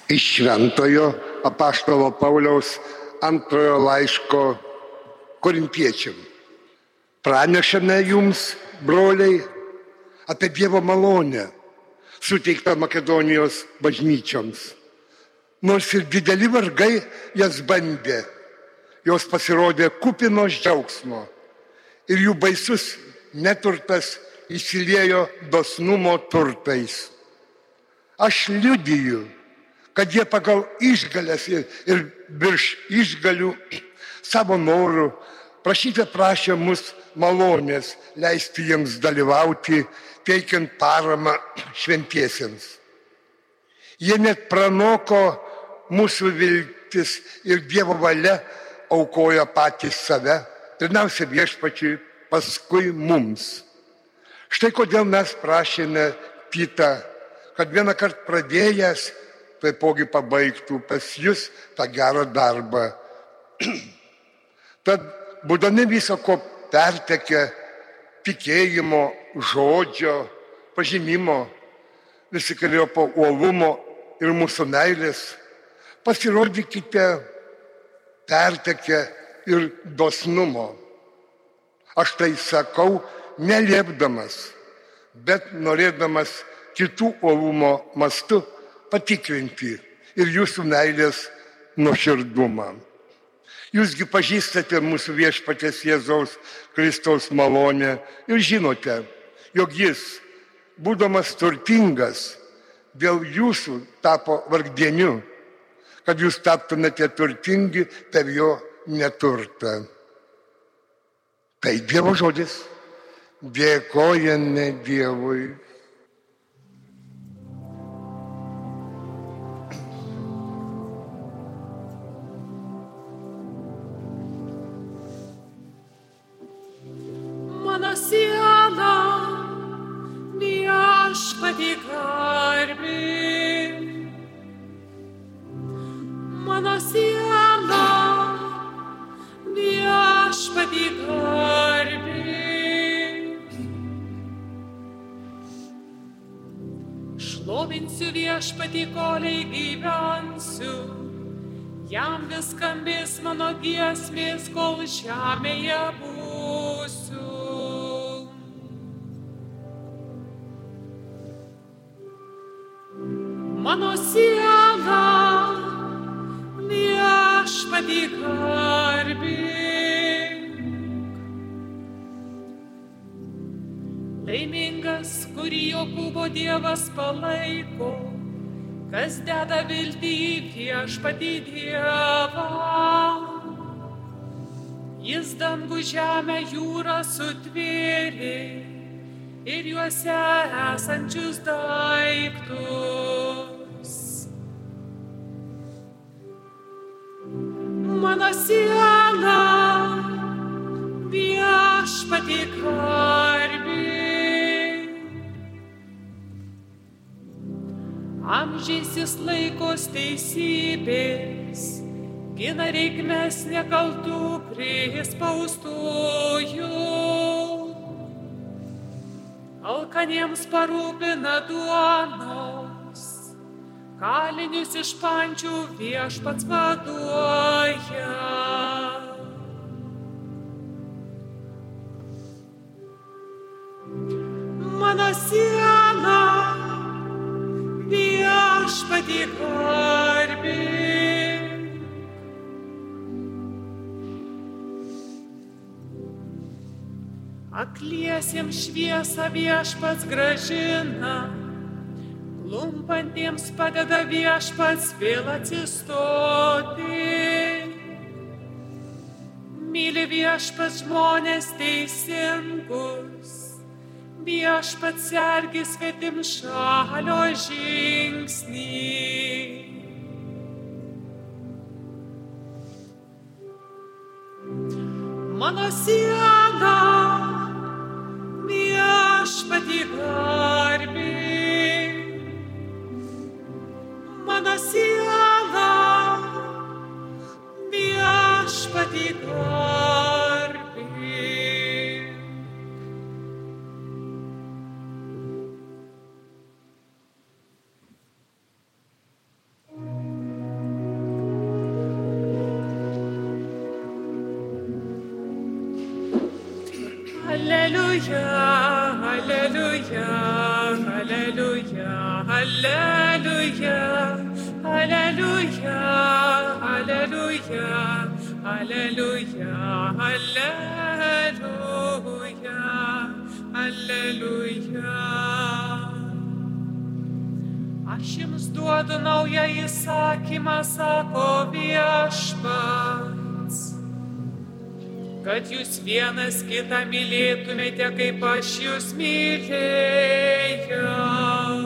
Iš Šventojo apaštalo Pauliaus antrojo laiško korintiečiam. Pranešame jums, broliai, apie Dievo malonę suteiktą Makedonijos bažnyčioms. Nors ir dideli vargai jas bandė, jos pasirodė kupinos džiaugsmo ir jų baisus neturtas išsiliejo dosnumo turtais. Aš liudiju, kad jie pagal išgales ir virš išgalių savo norų prašė mus malonės leisti jiems dalyvauti, teikiant paramą šventiesiems. Jie net pranoko mūsų viltis ir Dievo valia aukoja patys save, pirmiausia Viešpačiui, paskui mums. Štai kodėl mes prašėme Titą, kad vieną kartą pradėjęs, taipogi pabaigtų pas jus tą gerą darbą. Tad, būdami viso ko pertekę tikėjimo, žodžio, pažinimo, visokeriopo uolumo ir mūsų meilės, pasirodykite pertekę ir dosnumo. Aš tai sakau neliepdamas, bet norėdamas kitų uolumo mastu patikrinti ir jūsų meilės nuoširdumą. Jūsgi pažįstate mūsų Viešpaties Jėzaus Kristaus malonę ir žinote, jog jis, būdamas turtingas, dėl jūsų tapo vargdieniu, kad jūs taptumėte turtingi per jo neturtą. Tai Dievo žodis. Dėkojame Dievui. Mano siela Viešpatį garbink. Mano siela Viešpatį garbink. Šlovinsiu Viešpatį, kolei gyvensiu. Jam vis skambės mano giesmės, kol žemėje būsiu. Mano siela Viešpatį garbink. Laimingas, kurį Jokūbo Dievas palaiko, kas deda viltį į Viešpatį Dievą. Jis dangų, žemę, jūrą sutvėrė ir juose esančius daiktus. Mano siela Viešpatį garbink. Amžiais jis laikos teisybės, gina reikmes nekaltų prispaustųjų. Alkaniems parūpina duonos, kalinius iš pančių Viešpats vaduoja. Mano siela Viešpatį garbink. Akliesiems šviesą Viešpats grąžina, klumpantiems padeda Viešpats vėl atsistoti. Myli Viešpats žmonės teisingus, Viešpats sergi svetimšalio žingsnį. Mano siela Viešpatį garbink. Mano siela Viešpatį garbink. Alleluia, alleluia, alleluia, alleluia, alleluia, alleluia, alleluia, alleluia, alleluia. Aš jums duodu naują įsakymą, sako Viešpats, kad jūs vienas kitą mylėtumėte, kaip aš jūs mylėjau.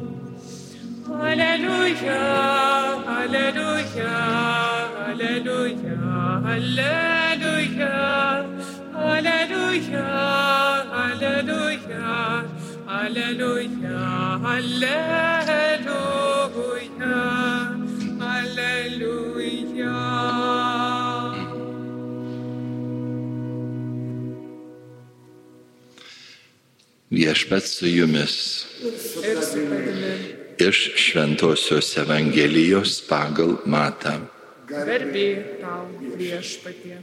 Alleluia, alleluia, alleluia, alleluia, alleluia, alleluia, alleluia, alleluia, alleluia. Viešpats su jumis. Ir su tavimi. Iš Šventosios Evangelijos pagal Matą. Garbė tau, Viešpatie.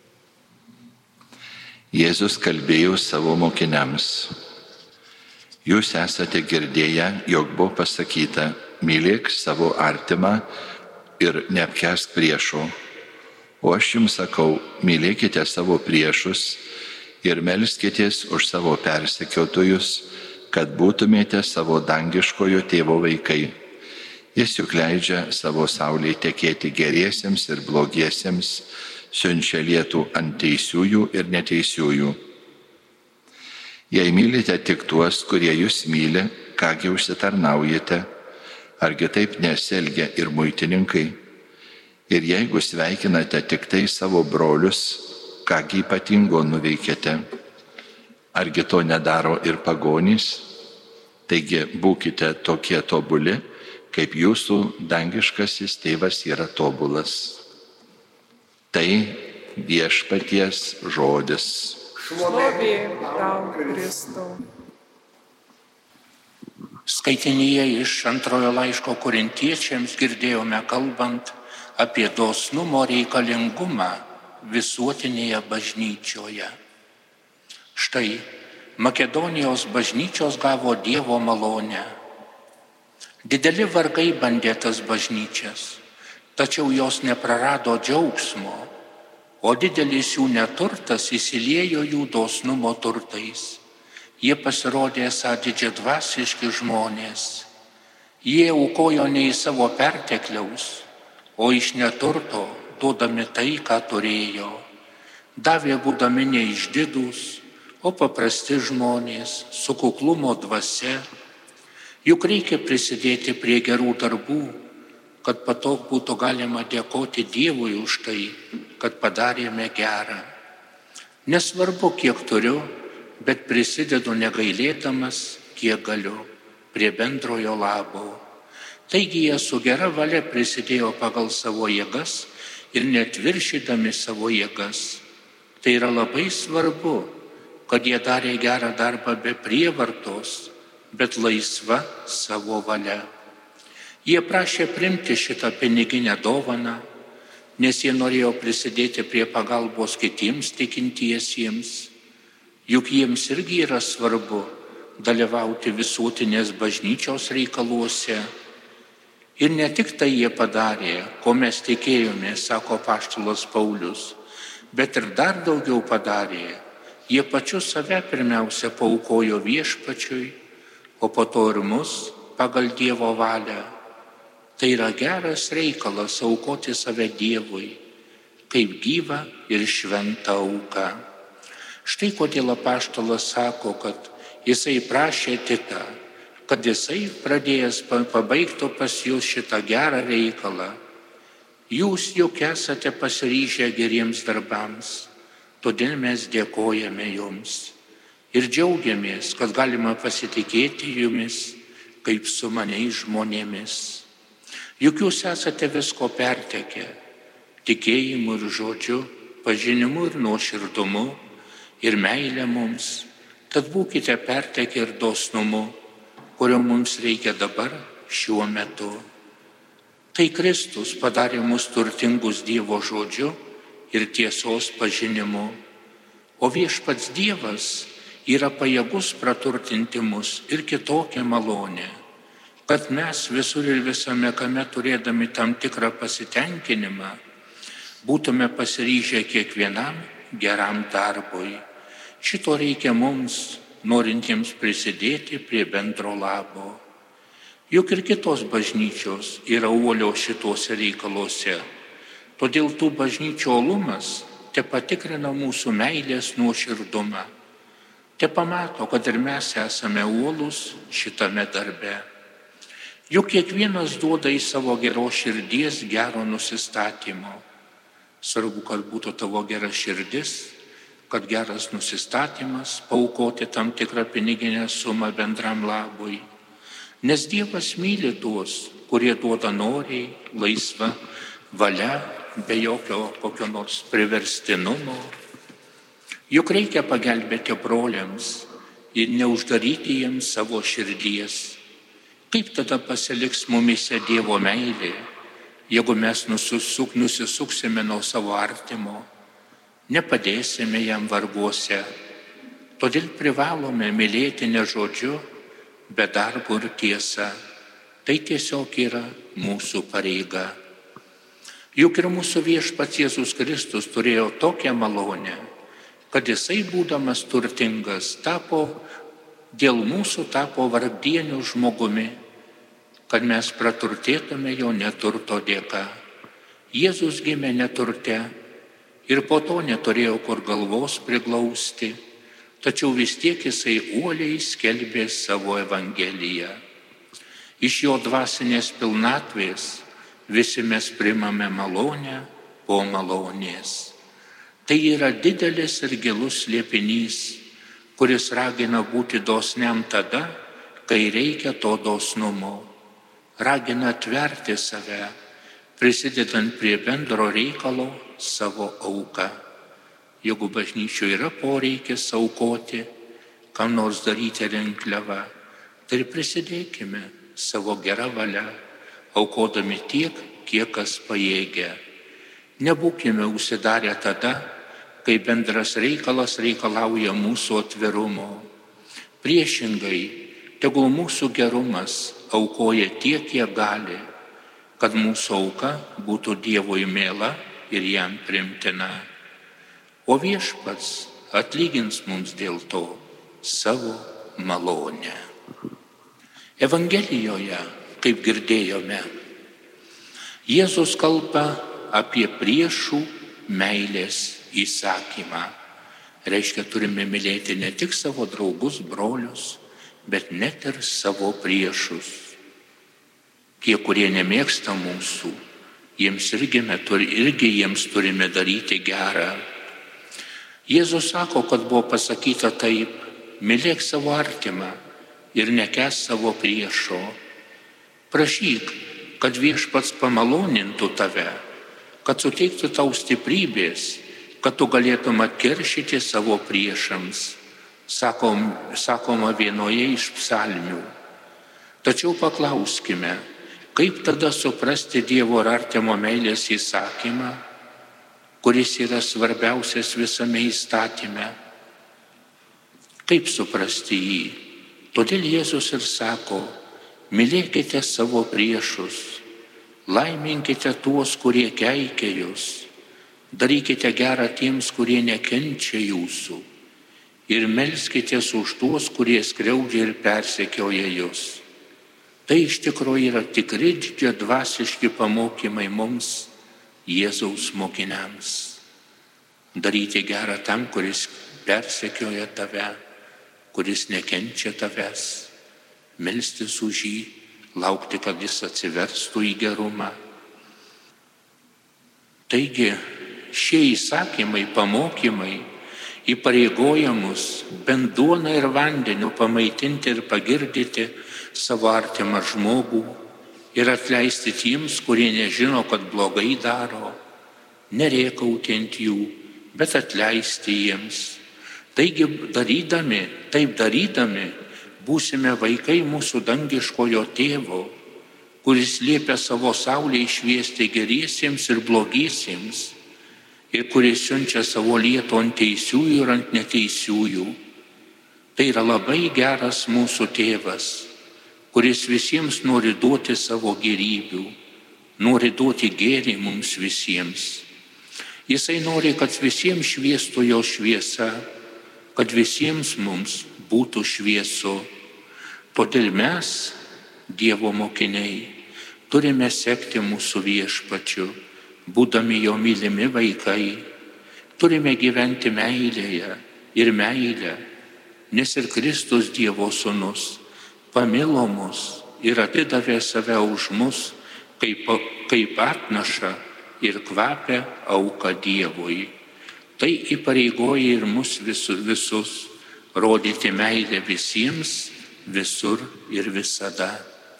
Jėzus kalbėjo savo mokiniams. Jūs esate girdėję, jog buvo pasakyta, mylėk savo artimą ir neapkęsk priešo. O aš jums sakau, mylėkite savo priešus ir melskitės už savo persekiotojus, kad būtumėte savo dangiškojo tėvo vaikai. Jis juk leidžia savo saulei tekėti geriesiems ir blogiesiems, siunčia lietų ant teisiųjų ir neteisiųjų. Jei mylite tik tuos, kurie jūs myli, kągi užsitarnaujate, argi taip nesielgia ir muitininkai? Ir jeigu sveikinate tik tai savo brolius, kągi ypatingo nuveikėte? Argi to nedaro ir pagonys? Taigi būkite tokie tobuli, kaip jūsų dangiškasis tėvas yra tobulas. Tai Viešpaties žodis. Šlovė tau, Kristau. Skaitinyje iš antrojo laiško korintiečiams girdėjome kalbant apie dosnumo reikalingumą visuotinėje bažnyčioje. Štai Makedonijos bažnyčios gavo Dievo malonę. Dideli vargai bandė tas bažnyčias, tačiau jos neprarado džiaugsmo, o didelis jų neturtas įsiliejo jų dosnumo turtais. Jie pasirodė esą didžiadvasiški žmonės. Jie aukojo ne į savo pertekliaus, o iš neturto duodami tai, ką turėjo. Davė būdami neišdidūs, o paprasti žmonės su kuklumo dvasia. Juk reikia prisidėti prie gerų darbų, kad patog būtų galima dėkoti Dievui už tai, kad padarėme gerą. Nesvarbu, kiek turiu, bet prisidedu negailėdamas, kiek galiu, prie bendrojo labo. Taigi jie su gera valia prisidėjo pagal savo jėgas ir net viršydami savo jėgas. Tai yra labai svarbu, kad jie darė gerą darbą be prievartos, bet laisva savo valia. Jie prašė priimti šitą piniginę dovaną, nes jie norėjo prisidėti prie pagalbos kitiems tikintiesiems. Juk jiems irgi yra svarbu dalyvauti visuotinės bažnyčios reikaluose. Ir ne tik tai jie padarė, ko mes tikėjomės, sako apaštalas Paulius, bet ir dar daugiau padarė. Jie pačius save pirmiausia paaukojo Viešpačiui, o po to ir mus pagal Dievo valią. Tai yra geras reikalas aukoti save Dievui, kaip gyvą ir šventą auką. Štai kodėl apaštalas sako, kad jisai prašė Titą, kad jisai pradėjęs pabaigtų pas jūs šitą gerą reikalą. Jūs juk esate pasiryžę geriems darbams, todėl mes dėkojame jums ir džiaugiamės, kad galima pasitikėti jumis kaip sumaniais žmonėmis. Juk jūs esate visko pertekę, tikėjimu ir žodžiu, pažinimu ir nuoširdumu ir meilė mums, tad būkite pertekę ir dosnumu, kurio mums reikia dabar šiuo metu. Tai Kristus padarė mus turtingus Dievo žodžiu ir tiesos pažinimu, o Viešpats Dievas yra pajėgus praturtinti mus ir kitokią malonę, kad mes visur ir visame kame turėdami tam tikrą pasitenkinimą, būtume pasiryžę kiekvienam geram darbui. Šito reikia mums, norintiems prisidėti prie bendro labo. Juk ir kitos bažnyčios yra uolios šituose reikaluose. Todėl tų bažnyčių uolumas te patikrina mūsų meilės nuoširdumą. Te pamato, kad ir mes esame uolūs šitame darbe. Juk kiekvienas duoda į savo geros širdies gero nusistatymo. Svarbu, kad būtų tavo gera širdis, kad geras nusistatymas, paaukoti tam tikrą piniginę sumą bendram labui. Nes Dievas myli tuos, kurie duoda noriai, laisva valia, be jokio kokio nors priverstinumo. Juk reikia pagelbėti broliams ir neuždaryti jiems savo širdies. Kaip tada pasiliks mumise Dievo meilė, jeigu mes nusisuksime nuo savo artimo, nepadėsime jam varguose. Todėl privalome mylėti ne žodžiu, bet darbu ir tiesa. Tai tiesiog yra mūsų pareiga. Juk ir mūsų viešpats Jėzus Kristus turėjo tokią malonę, kad jisai būdamas turtingas dėl mūsų tapo vargdieniu žmogumi, kad mes praturtėtume jo neturto dėka. Jėzus gimė neturte ir po to neturėjo kur galvos priglausti, tačiau vis tiek jisai uoliai skelbė savo evangeliją. Iš jo dvasinės pilnatvės visi mes priimame malonę po malonės. Tai yra didelis ir gilus slėpinys, kuris ragina būti dosniam tada, kai reikia to dosnumo. Ragina atverti save, prisidedant prie bendro reikalo savo auką. Jeigu bažnyčioje yra poreikis aukoti, kam nors daryti rinkliavą, tai prisidėkime savo gerą valią, aukodami tiek, kiek kas pajėgia. Nebūkime užsidarę tada, kai bendras reikalas reikalauja mūsų atvirumo. Priešingai, tegul mūsų gerumas aukoja tiek, kiek gali, kad mūsų auka būtų Dievui miela ir jam priimtina. O viešpats atlygins mums dėl to savo malonę. Evangelijoje, kaip girdėjome, Jėzus kalba apie priešų meilės įsakymą. Reiškia, turime mylėti ne tik savo draugus, brolius, bet net ir savo priešus. Tie, kurie nemėgsta mūsų, jiems irgi jiems turime daryti gerą. Jėzus sako, kad buvo pasakyta taip: mylėk savo artimą ir nekęsk savo priešo. Prašyk, kad viešpats pamalonintų tave, kad suteiktų tau stiprybės, kad tu galėtum atkeršyti savo priešams. Sakoma vienoje iš psalmių. Tačiau paklauskime, kaip tada suprasti Dievo ir artimo meilės įsakymą, kuris yra svarbiausias visame įstatyme? Kaip suprasti jį? Todėl Jėzus ir sako: mylėkite savo priešus, laiminkite tuos, kurie keikia jūs, darykite gerą tiems, kurie nekenčia jūsų, ir melskitės už tuos, kurie skriaudžia ir persekioja jūs. Tai iš tikrųjų yra tikri dvasiški pamokymai mums, Jėzaus mokiniams. Daryti gerą tam, kuris persekioja tave, kuris nekenčia tavęs, melstis už jį, laukti, kad jis atsiverstų į gerumą. Taigi, šie įsakymai, pamokymai įpareigoja mus bent duoną ir vandeniu pamaitinti ir pagirdyti savo artimą žmogų ir atleisti tiems, kurie nežino, kad blogai daro, nerėkauti ant jų, bet atleisti jiems. Taigi, taip darydami, būsime vaikai mūsų dangiškojo tėvo, kuris liepia savo saulę išviesti geriesiems ir blogiesiems, ir kuris siunčia savo lietų ant teisiųjų ir ant neteisiųjų. Tai yra labai geras mūsų tėvas, kuris visiems nori duoti savo gėrybių, nori duoti gėrį mums visiems. Jisai nori, kad visiems šviestų jo šviesa, kad visiems mums būtų šviesu. Todėl mes, Dievo mokiniai, turime sekti mūsų Viešpačiu, būdami jo mylimi vaikai. Turime gyventi meilėje ir meilę, nes ir Kristus Dievo sūnus pamilo mus ir atidavė save už mus, kaip atnašą ir kvapę auką Dievui. Tai įpareigoja ir mus visus rodyti meilę visiems, visur ir visada.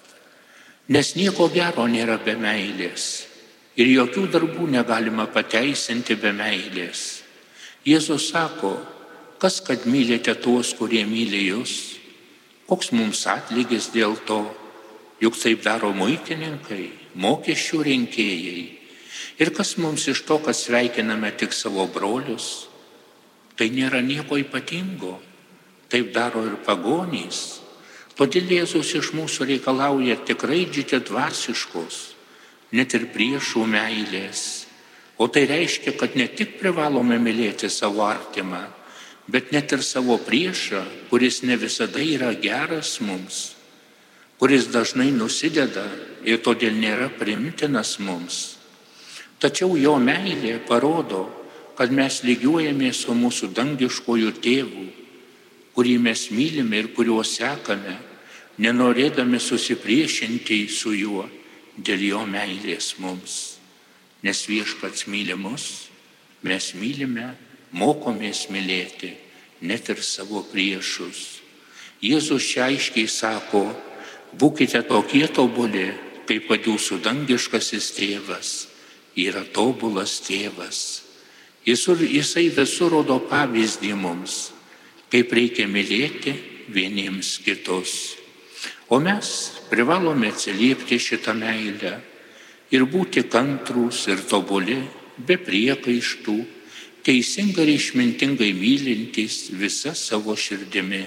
Nes nieko gero nėra be meilės ir jokių darbų negalima pateisinti be meilės. Jėzus sako, kas kad mylite tuos, kurie myli jūs, koks mums atlygis dėl to, juk taip daro muitininkai, mokesčių rinkėjai. Ir kas mums iš to, kad sveikiname tik savo brolius, tai nėra nieko ypatingo, taip daro ir pagonys. Todėl Jėzus iš mūsų reikalauja tikrai dvasiškos, net ir priešų meilės. O tai reiškia, kad ne tik privalome mylėti savo artimą, bet net ir savo priešą, kuris ne visada yra geras mums, kuris dažnai nusideda ir todėl nėra priimtinas mums. Tačiau jo meilė parodo, kad mes lygiuojamės su mūsų dangiškojų tėvų, kurį mes mylime ir kuriuo sekame, nenorėdami susipriešinti su juo dėl jo meilės mums. Nes Viešpats myli mus, mes mylime, mokomės mylėti, net ir savo priešus. Jėzus čia aiškiai sako, būkite tokie tobuli, kaip kad jūsų dangiškasis tėvas yra tobulas tėvas. Jisai visur rodo pavyzdį mums, kaip reikia mylėti vieniems kitus. O mes privalome atsiliepti šitą meilę ir būti kantrūs ir tobuli, be priekaištų, teisingai ir išmintingai mylintys visą savo širdimi.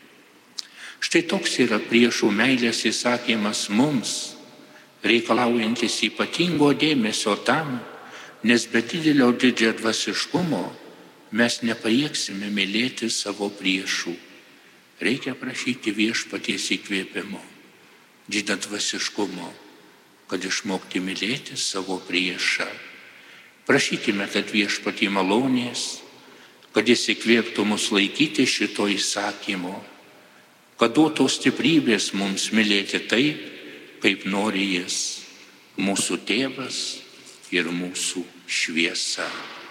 Štai toks yra priešų meilės įsakymas mums, reikalaujantis ypatingo dėmesio tam, nes be didelio didžiadvasiškumo mes nepajėgsime mylėti savo priešų. Reikia prašyti Viešpaties įkvėpimo, didžiadvasiškumo, kad išmokti mylėti savo priešą. Prašykime tad Viešpatį malonės, kad jis įkvėptų mus laikyti šito įsakymo, kad duotų stiprybės mums mylėti taip, kaip nori jis, mūsų tėvas ir mūsų šviesa.